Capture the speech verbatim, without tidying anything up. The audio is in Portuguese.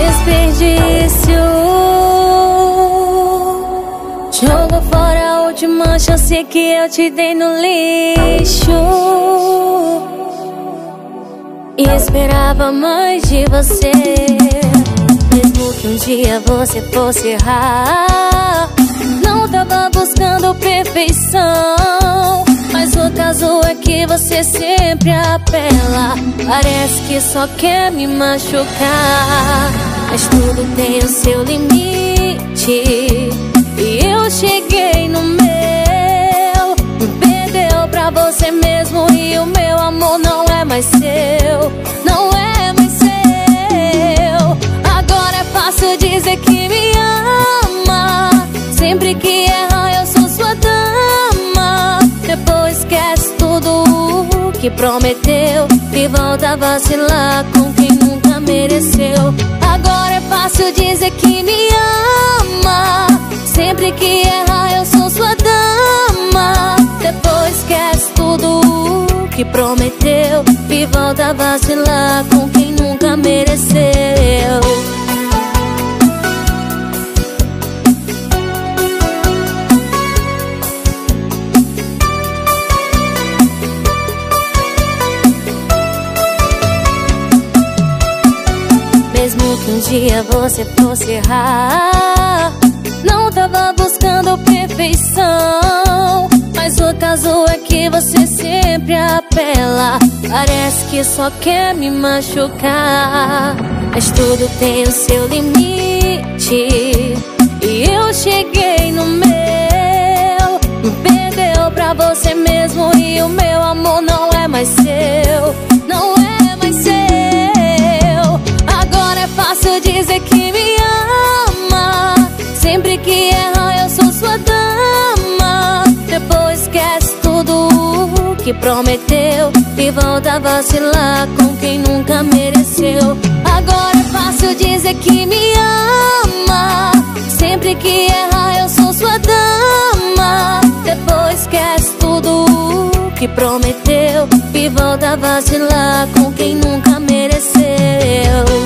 desperdício. Jogo fora a última chance que eu te dei no lixo. E esperava mais de você, mesmo que um dia você fosse errar. Não tava buscando perfeição, mas o caso é que você sempre apela. Parece que só quer me machucar, mas tudo tem o seu limite. E eu cheguei no meu, me perdeu pra você mesmo. E o meu amor não é mais seu, não é mais seu. Agora é fácil dizer que me ama, sempre que erra eu sou sua dama. Depois esquece tudo o que prometeu e volta a vacilar com quem nunca mereceu. Agora é fácil dizer que me ama, sempre que erra eu sou sua dama. Depois esquece tudo o que prometeu e volta a vacilar com quem nunca mereceu. Mesmo que um dia você fosse errar, não tava buscando perfeição, mas o caso é que você sempre apela. Parece que só quer me machucar, mas tudo tem o seu limite. E eu cheguei no meu, me perdeu pra você mesmo. E o meu amor não é mais seu, não é mais seu. Agora é fácil dizer que me ama, sempre que erra eu sou sua dama. Depois esquece tudo o que prometeu e volta a vacilar com quem nunca mereceu. Agora é fácil dizer que me ama, sempre que erra eu sou sua dama. Depois esquece tudo o que prometeu e volta a vacilar com quem nunca mereceu.